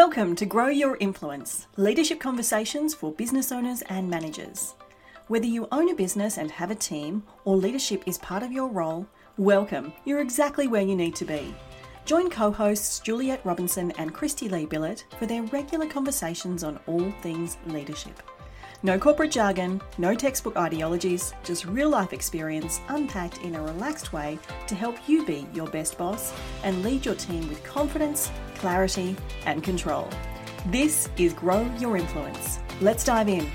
Welcome to Grow Your Influence, leadership conversations for business owners and managers. Whether you own a business and have a team, or leadership is part of your role, welcome. You're exactly where you need to be. Join co-hosts Juliet Robinson and Christy Lee Billett for their regular conversations on all things leadership. No corporate jargon, no textbook ideologies, just real-life experience unpacked in a relaxed way to help you be your best boss and lead your team with confidence, clarity, and control. This is Grow Your Influence. Let's dive in.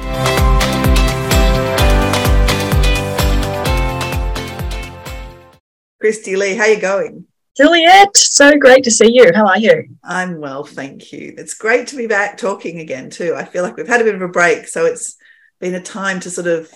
Christy Lee, how are you going? Juliet, so great to see you. How are you? I'm well, thank you. It's great to be back talking again too. I feel like we've had a bit of a break, so it's been a time to sort of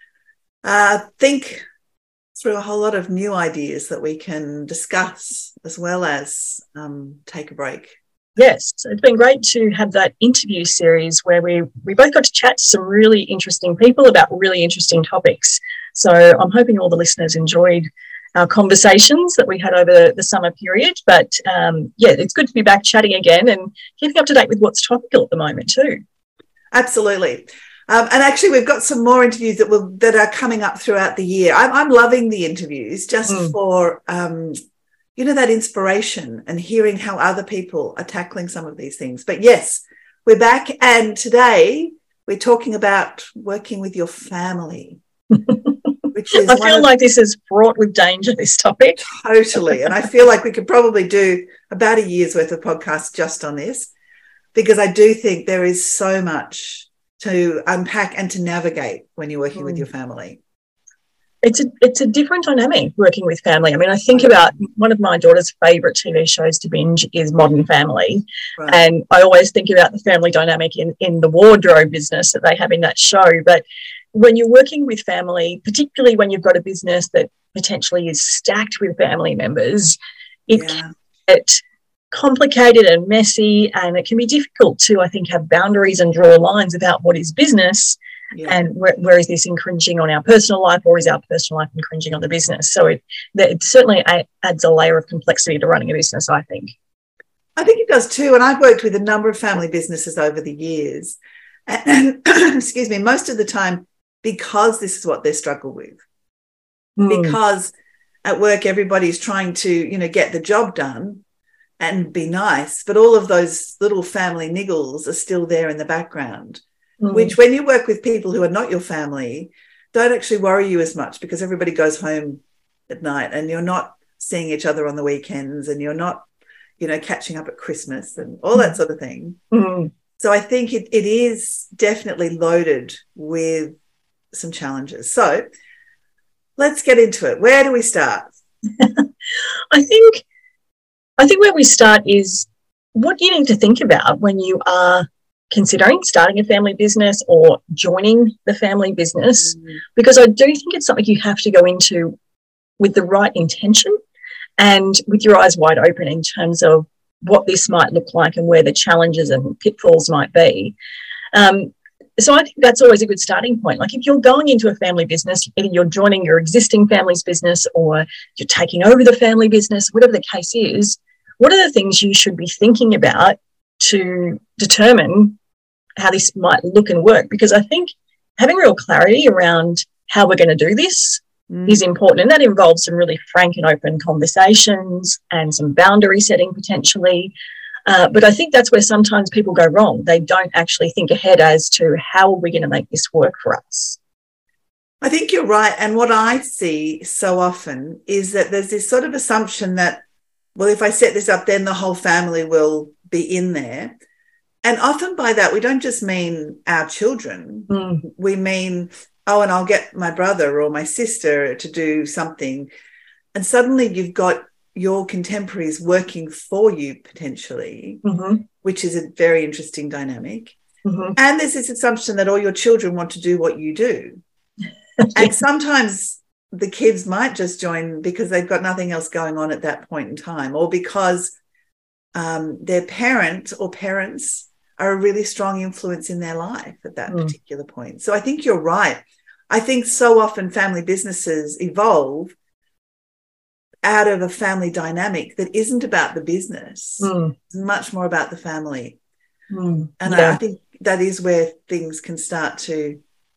think through a whole lot of new ideas that we can discuss, as well as take a break. Yes, it's been great to have that interview series where we both got to chat to some really interesting people about really interesting topics. So I'm hoping all the listeners enjoyed our conversations that we had over the summer period. But it's good to be back chatting again and keeping up to date with what's topical at the moment too. Absolutely. And actually, we've got some more interviews that are coming up throughout the year. I'm loving the interviews just for, that inspiration and hearing how other people are tackling some of these things. But yes, we're back. And today we're talking about working with your family. I feel like this is fraught with danger, this topic. Totally. And I feel like we could probably do about a year's worth of podcasts just on this, because I do think there is so much to unpack and to navigate when you're working with your family. It's a different dynamic working with family. I mean, I think about one of my daughter's favourite TV shows to binge is Modern Family. Right. And I always think about the family dynamic in the wardrobe business that they have in that show. But when you're working with family, particularly when you've got a business that potentially is stacked with family members, it can get complicated and messy, and it can be difficult to, I think, have boundaries and draw lines about what is business and where is this infringing on our personal life, or is our personal life infringing on the business. So it certainly adds a layer of complexity to running a business, I think. I think it does too, and I've worked with a number of family businesses over the years, and excuse me, most of the time, because this is what they struggle with. Because at work, everybody's trying to, get the job done and be nice, but all of those little family niggles are still there in the background, which when you work with people who are not your family, don't actually worry you as much, because everybody goes home at night and you're not seeing each other on the weekends, and you're not, catching up at Christmas and all that sort of thing. So I think it is definitely loaded with some challenges. So let's get into it. Where do we start? I think where we start is what you need to think about when you are considering starting a family business or joining the family business, because I do think it's something you have to go into with the right intention and with your eyes wide open in terms of what this might look like and where the challenges and pitfalls might be. So I think that's always a good starting point. Like if you're going into a family business, either you're joining your existing family's business or you're taking over the family business, whatever the case is, what are the things you should be thinking about to determine how this might look and work? Because I think having real clarity around how we're going to do this is important, and that involves some really frank and open conversations and some boundary setting potentially. But I think that's where sometimes people go wrong. They don't actually think ahead as to how are we going to make this work for us. I think you're right. And what I see so often is that there's this sort of assumption that, well, if I set this up, then the whole family will be in there. And often by that, we don't just mean our children. We mean, and I'll get my brother or my sister to do something. And suddenly you've got your contemporaries working for you potentially, which is a very interesting dynamic. And there's this assumption that all your children want to do what you do. And sometimes the kids might just join because they've got nothing else going on at that point in time, or because their parent or parents are a really strong influence in their life at that particular point. So I think you're right. I think so often family businesses evolve out of a family dynamic that isn't about the business. It's much more about the family. And I think that is where things can start to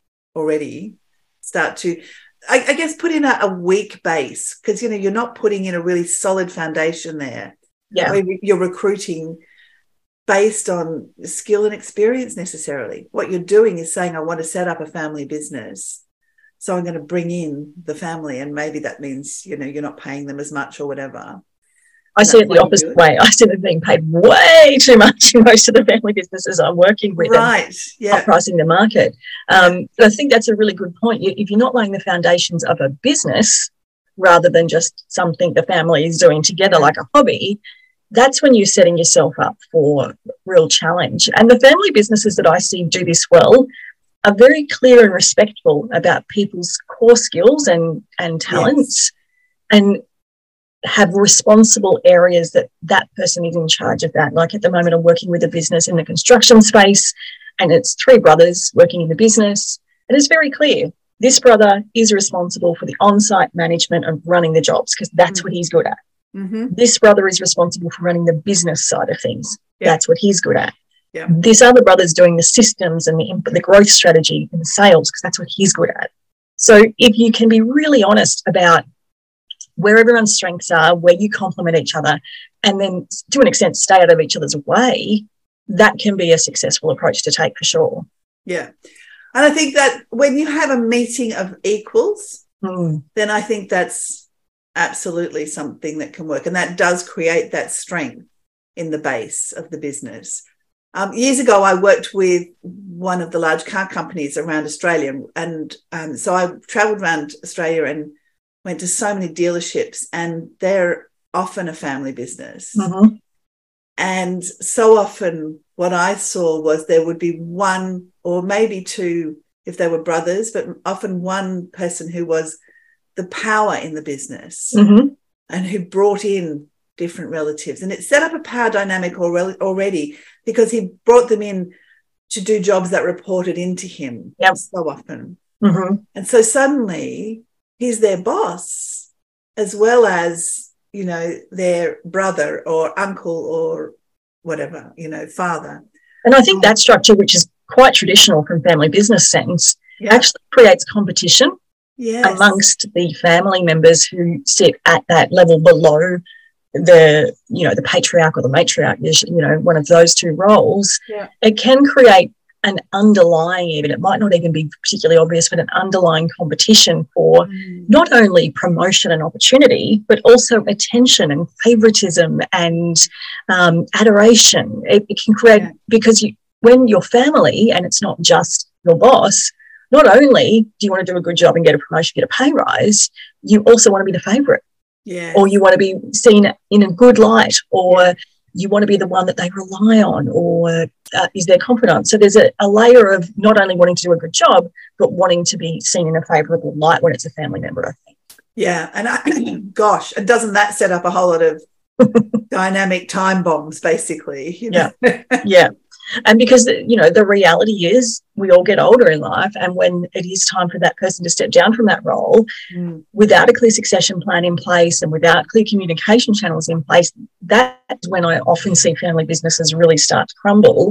I guess put in a weak base, because, you know, you're not putting in a really solid foundation there. Yeah. Where you're recruiting based on skill and experience necessarily. What you're doing is saying, I want to set up a family business, so I'm going to bring in the family, and maybe that means, you know, you're not paying them as much or whatever. I see it the opposite way. I see them being paid way too much in most of the family businesses I'm working with. Right, yeah. Pricing the market. But I think that's a really good point. If you're not laying the foundations of a business rather than just something the family is doing together like a hobby, that's when you're setting yourself up for real challenge. And the family businesses that I see do this well are very clear and respectful about people's core skills and talents, and have responsible areas that person is in charge of that. Like at the moment, I'm working with a business in the construction space, and it's 3 brothers working in the business. And it's very clear, this brother is responsible for the on-site management of running the jobs, because that's what he's good at. This brother is responsible for running the business side of things. That's what he's good at. This other brother's doing the systems and the growth strategy and the sales, because that's what he's good at. So if you can be really honest about where everyone's strengths are, where you complement each other, and then to an extent stay out of each other's way, that can be a successful approach to take for sure. Yeah. And I think that when you have a meeting of equals, then I think that's absolutely something that can work. And that does create that strength in the base of the business. Years ago, I worked with one of the large car companies around Australia. And so I travelled around Australia and went to so many dealerships, and they're often a family business. And so often what I saw was there would be one or maybe 2 if they were brothers, but often one person who was the power in the business and who brought in different relatives. And it set up a power dynamic already, because he brought them in to do jobs that reported into him so often. And so suddenly he's their boss, as well as, you know, their brother or uncle or whatever, you know, father. And I think that structure, which is quite traditional from family business sense, actually creates competition amongst the family members who sit at that level below the, you know, the patriarch or the matriarch, you know, one of those 2 roles. It can create an underlying, even it might not even be particularly obvious, but an underlying competition for not only promotion and opportunity, but also attention and favoritism and adoration. It can create, because when you're family and it's not just your boss, not only do you want to do a good job and get a promotion, get a pay rise, you also want to be the favourite. Or you want to be seen in a good light, or you want to be the one that they rely on, or is their confidant. So there's a layer of not only wanting to do a good job, but wanting to be seen in a favourable light when it's a family member, I think. Yeah, and gosh, and doesn't that set up a whole lot of dynamic time bombs, basically? You know? Yeah. And because, you know, the reality is we all get older in life, and when it is time for that person to step down from that role, without a clear succession plan in place and without clear communication channels in place, that's when I often see family businesses really start to crumble,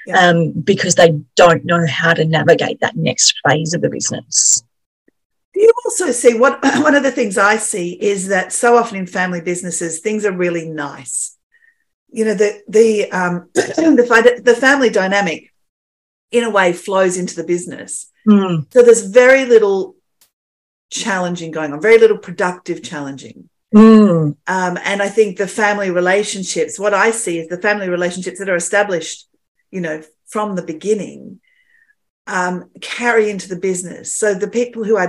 because they don't know how to navigate that next phase of the business. Do you also see one of the things I see is that so often in family businesses, things are really nice. You know, the family dynamic, in a way, flows into the business. So there's very little challenging going on, very little productive challenging. And I think the family relationships, what I see is the family relationships that are established, you know, from the beginning, carry into the business. So the people who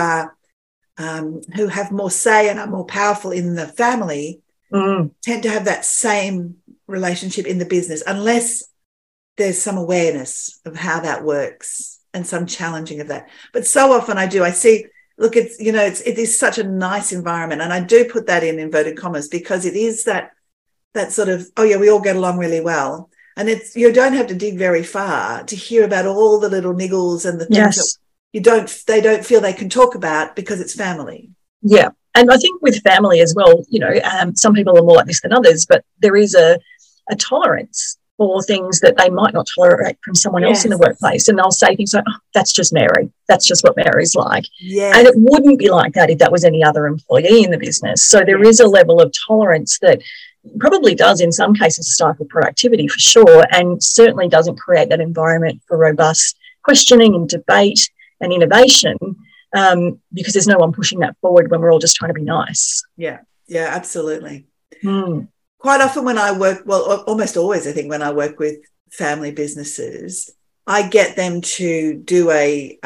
have more say and are more powerful in the family tend to have that same relationship in the business, unless there's some awareness of how that works and some challenging of that. But so often I see, look, it's, you know, it is such a nice environment. And I do put that in inverted commas, because it is that sort of, oh yeah, we all get along really well. And it's, you don't have to dig very far to hear about all the little niggles and the things that they don't feel they can talk about, because it's family. Yeah. And I think with family as well, some people are more like this than others, but there is a tolerance for things that they might not tolerate from someone else in the workplace. And they'll say things like, oh, that's just Mary. That's just what Mary's like. Yes. And it wouldn't be like that if that was any other employee in the business. So there is a level of tolerance that probably does in some cases stifle productivity for sure, and certainly doesn't create that environment for robust questioning and debate and innovation, because there's no one pushing that forward when we're all just trying to be nice. Yeah, absolutely. Quite often when I work, well, almost always I think when I work with family businesses, I get them to do a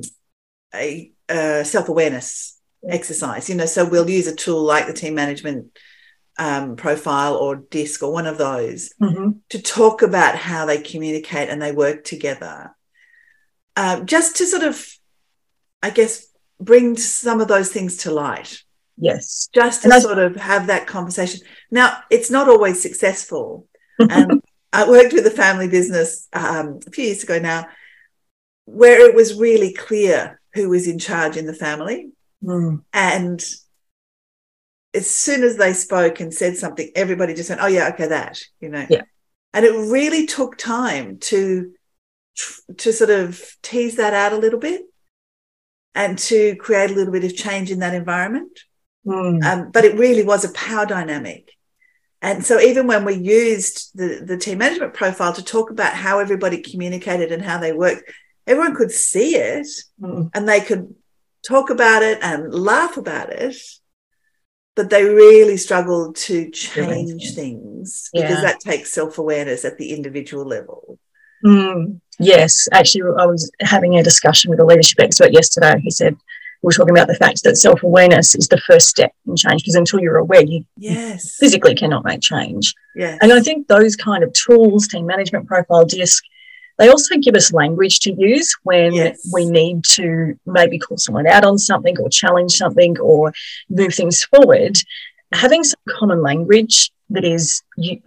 self-awareness exercise, so we'll use a tool like the team management profile or DISC or one of those to talk about how they communicate and they work together, just to sort of, I guess, bring some of those things to light. Yes. Just to sort of have that conversation. Now, it's not always successful. And I worked with a family business a few years ago now where it was really clear who was in charge in the family. And as soon as they spoke and said something, everybody just went, oh, yeah, okay, that. Yeah. And it really took time to sort of tease that out a little bit and to create a little bit of change in that environment. But it really was a power dynamic. And so even when we used the team management profile to talk about how everybody communicated and how they worked, everyone could see it and they could talk about it and laugh about it, but they really struggled to change things because that takes self-awareness at the individual level. Yes, actually, I was having a discussion with a leadership expert yesterday. He said, we were talking about the fact that self-awareness is the first step in change, because until you're aware, you physically cannot make change. Yes. And I think those kind of tools, team management profile, DISC, they also give us language to use when we need to maybe call someone out on something or challenge something or move things forward. Having some common language that is,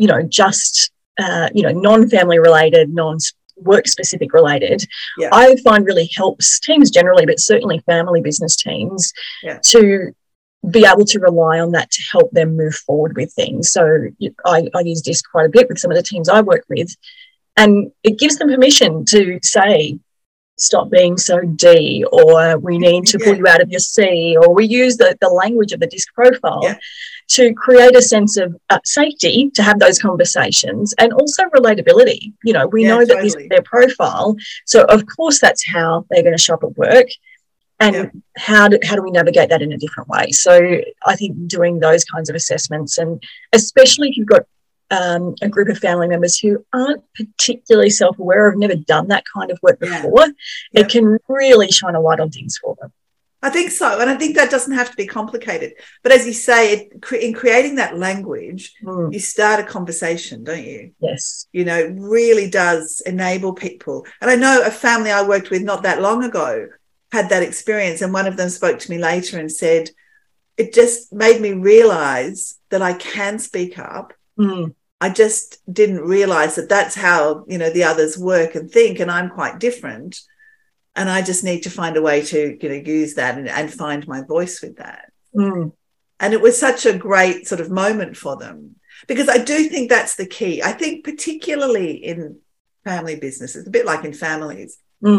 just, non-family related, non-work specific related, I find really helps teams generally, but certainly family business teams to be able to rely on that to help them move forward with things. So I use DISC quite a bit with some of the teams I work with, and it gives them permission to say, stop being so D, or we need to pull you out of your C, or we use the language of the DISC profile to create a sense of safety to have those conversations, and also relatability. We know that this is their profile, so of course that's how they're going to show up at work, and how do we navigate that in a different way. So I think doing those kinds of assessments, and especially if you've got a group of family members who aren't particularly self-aware or have never done that kind of work before, it can really shine a light on things for them. I think so. And I think that doesn't have to be complicated. But as you say, in creating that language, you start a conversation, don't you? Yes. It really does enable people. And I know a family I worked with not that long ago had that experience. And one of them spoke to me later and said, it just made me realise that I can speak up. I just didn't realise that that's how, the others work and think, and I'm quite different. And I just need to find a way to, use that and find my voice with that. And it was such a great sort of moment for them, because I do think that's the key. I think particularly in family businesses, a bit like in families,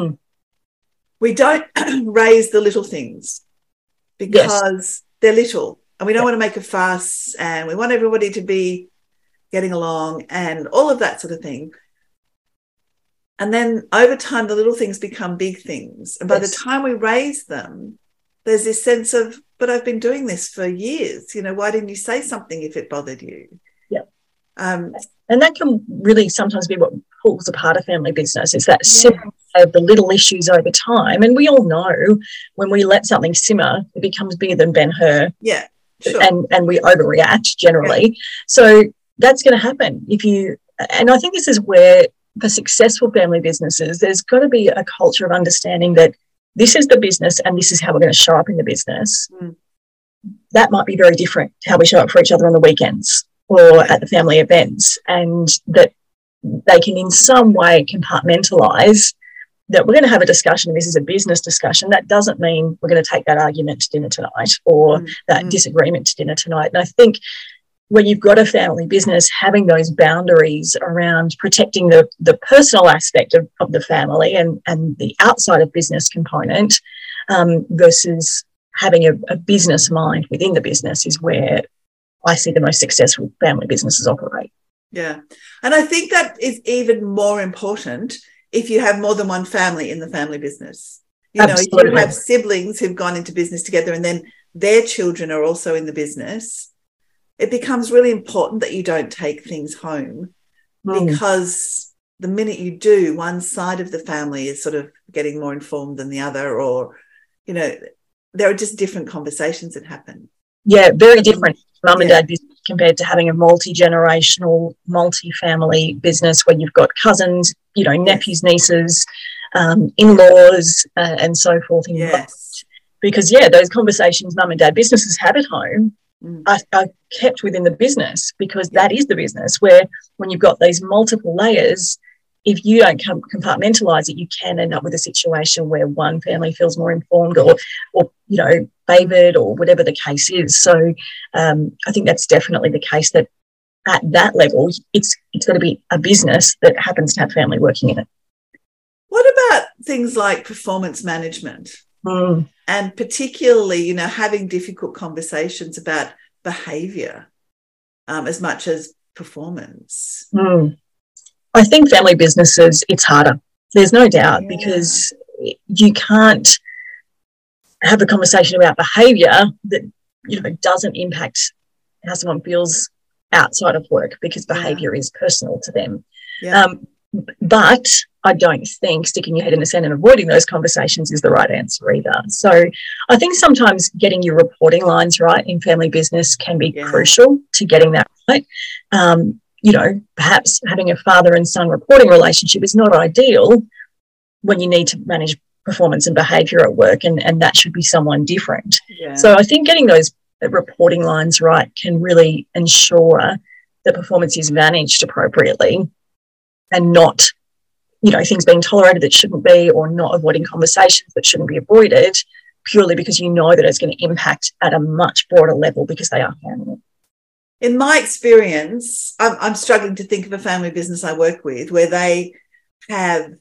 we don't raise the little things because they're little, and we don't want to make a fuss, and we want everybody to be getting along and all of that sort of thing. And then over time, the little things become big things. And by the time we raise them, there's this sense of, but I've been doing this for years. Why didn't you say something if it bothered you? Yeah. And that can really sometimes be what pulls apart a family business, is that simmer of the little issues over time. And we all know when we let something simmer, it becomes bigger than Ben-Hur. Yeah, sure. And we overreact generally. So that's going to happen and I think this is where, for successful family businesses, there's got to be a culture of understanding that this is the business and this is how we're going to show up in the business. That might be very different to how we show up for each other on the weekends or at the family events, and that they can in some way compartmentalise that we're going to have a discussion, this is a business discussion, that doesn't mean we're going to take that argument to dinner tonight or that disagreement to dinner tonight. And I think when you've got a family business, having those boundaries around protecting the personal aspect of the family and the outside of business component versus having a business mind within the business is where I see the most successful family businesses operate. Yeah. And I think that is even more important if you have more than one family in the family business. You know, if you have siblings who've gone into business together and then their children are also in the business, it becomes really important that you don't take things home because the minute you do, one side of the family is sort of getting more informed than the other, or, you know, there are just different conversations that happen. Yeah, very different. Mum and dad business compared to having a multi-generational, multi-family business where you've got cousins, you know, nephews, nieces, in-laws, and so forth. Yes. Because, those conversations mum and dad businesses have at home are kept within the business because that is the business where when you've got these multiple layers, if you don't compartmentalize it, you can end up with a situation where one family feels more informed or you know, favoured or whatever the case is. So I think that's definitely the case that at that level, it's got to be a business that happens to have family working in it. What about things like performance management? And particularly, you know, having difficult conversations about behaviour as much as performance? I think family businesses, it's harder. There's no doubt because you can't have a conversation about behaviour that, you know, doesn't impact how someone feels outside of work because behaviour is personal to them. But I don't think sticking your head in the sand and avoiding those conversations is the right answer either. So I think sometimes getting your reporting lines right in family business can be crucial to getting that right. You know, perhaps having a father and son reporting relationship is not ideal when you need to manage performance and behaviour at work, and that should be someone different. So I think getting those reporting lines right can really ensure that performance is managed appropriately and not, you know, things being tolerated that shouldn't be or not avoiding conversations that shouldn't be avoided purely because you know that it's going to impact at a much broader level because they are family. In my experience, I'm struggling to think of a family business I work with where they have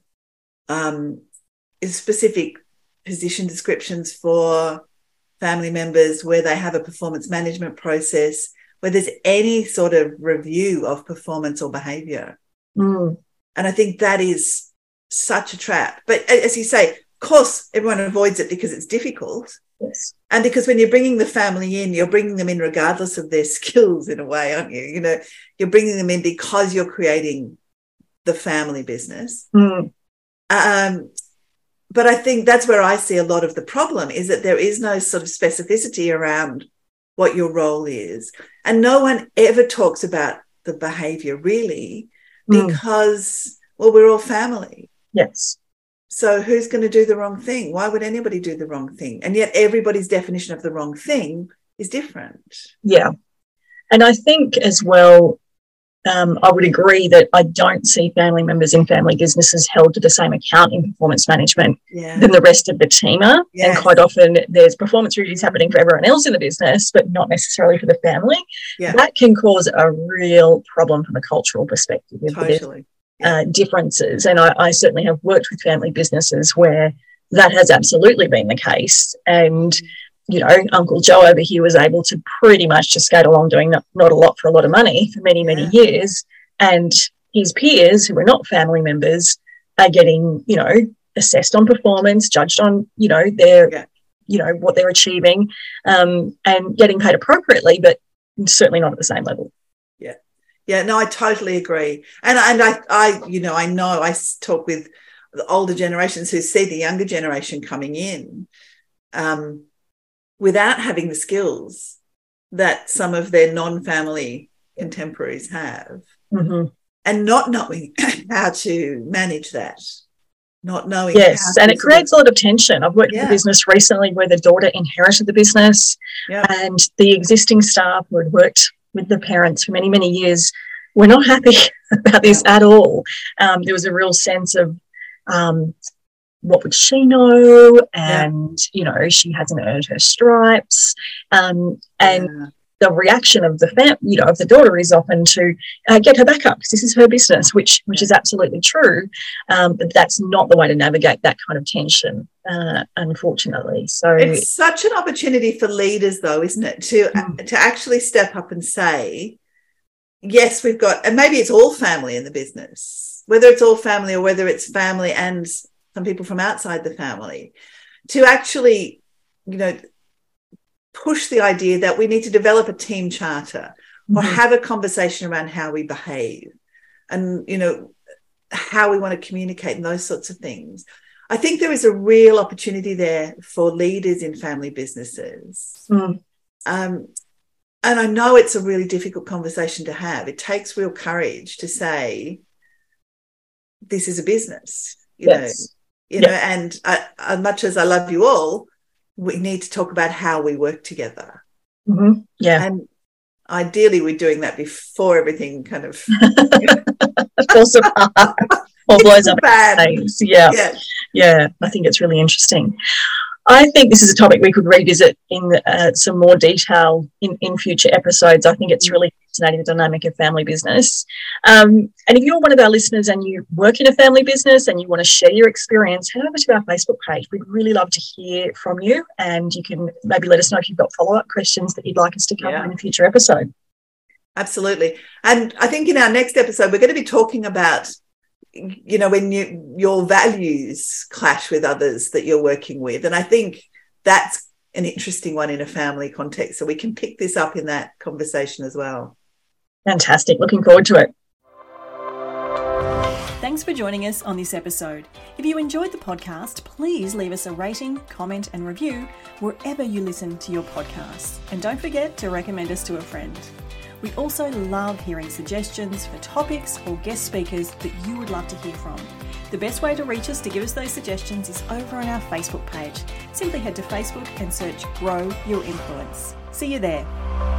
specific position descriptions for family members, where they have a performance management process, where there's any sort of review of performance or behaviour. And I think that is such a trap. But as you say, of course, everyone avoids it because it's difficult. Yes. And because when you're bringing the family in, you're bringing them in regardless of their skills in a way, aren't you? You know, you're bringing them in because you're creating the family business. But I think that's where I see a lot of the problem is that there is no sort of specificity around what your role is. And no one ever talks about the behaviour really because, well, we're all family. Yes. So who's going to do the wrong thing? Why would anybody do the wrong thing? And yet everybody's definition of the wrong thing is different. Yeah. And I think as well, I would agree that I don't see family members in family businesses held to the same account in performance management than the rest of the team are. And quite often there's performance reviews happening for everyone else in the business, but not necessarily for the family. That can cause a real problem from a cultural perspective. Totally. Differences. And I certainly have worked with family businesses where that has absolutely been the case. And, you know, Uncle Joe over here was able to pretty much just skate along doing not a lot for a lot of money for many, many years. And his peers who were not family members are getting, you know, assessed on performance, judged on, you know, their, you know, what they're achieving and getting paid appropriately, but certainly not at the same level. Yeah, no, I totally agree. And I you know, I talk with the older generations who see the younger generation coming in without having the skills that some of their non-family contemporaries have and not knowing how to manage that, not knowing and it creates a lot of tension. I've worked with a business recently where the daughter inherited the business and the existing staff who had worked with the parents for many, many years were not happy about this at all. There was a real sense of what would she know? And, you know, she hasn't earned her stripes. And the reaction of of the daughter is often to get her back up because this is her business, which is absolutely true. But that's not the way to navigate that kind of tension, unfortunately. So it's such an opportunity for leaders, though, isn't it, to actually step up and say, yes, we've got, and maybe it's all family in the business, whether it's all family or whether it's family and some people from outside the family, to actually, you know, push the idea that we need to develop a team charter or have a conversation around how we behave and, you know, how we want to communicate and those sorts of things. I think there is a real opportunity there for leaders in family businesses. And I know it's a really difficult conversation to have. It takes real courage to say, this is a business, you know, and as much as I love you all, we need to talk about how we work together. And ideally, we're doing that before everything kind of falls apart or blows up. Yeah, I think it's really interesting. I think this is a topic we could revisit in some more detail in future episodes. I think it's really fascinating, the dynamic of family business. And if you're one of our listeners and you work in a family business and you want to share your experience, head over to our Facebook page. We'd really love to hear from you, and you can maybe let us know if you've got follow-up questions that you'd like us to cover in a future episode. Absolutely. And I think in our next episode, we're going to be talking about, you know, when your values clash with others that you're working with. And I think that's an interesting one in a family context. So we can pick this up in that conversation as well. Fantastic. Looking forward to it. Thanks for joining us on this episode. If you enjoyed the podcast, please leave us a rating, comment and review wherever you listen to your podcasts. And don't forget to recommend us to a friend. We also love hearing suggestions for topics or guest speakers that you would love to hear from. The best way to reach us to give us those suggestions is over on our Facebook page. Simply head to Facebook and search Grow Your Influence. See you there.